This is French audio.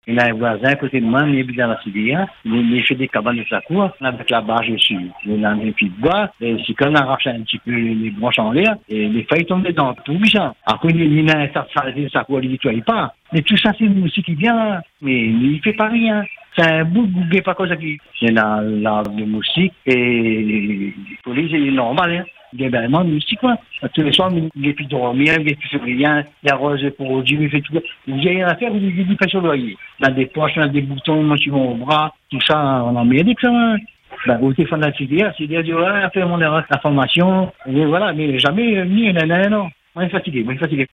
Il a un voisin à côté de moi, il est dans la civière, il fait des cabanes de sa cour, avec la barge dessus. Il a un pied de bois, et c'est quand on arrache un petit peu les branches en l'air, et les feuilles tombent dedans, tout bizarre. Après, il a un tas de s'arrêter de sa cour, il ne nettoie pas. Mais tout ça, c'est une musique qui vient, mais il ne fait pas rien. C'est un bout de pas comme ça qui. Il y a l'arbre de moustique, et pour lui, c'est normal, hein. Il y a vraiment de musique, quoi. Tous les soirs, il n'est plus dormir, il n'est plus faire rien, il arrose pour Dieu, il fait tout. Il n'y a rien à faire, il dit pas sur le loyer. On a des poches, on a des boutons, moi, tu vas au bras, tout ça, on en met des ça, hein. Ben, au téléphone de la CDR dit, ouais, fais mon information, et voilà, mais jamais, ni un non. On est fatigué,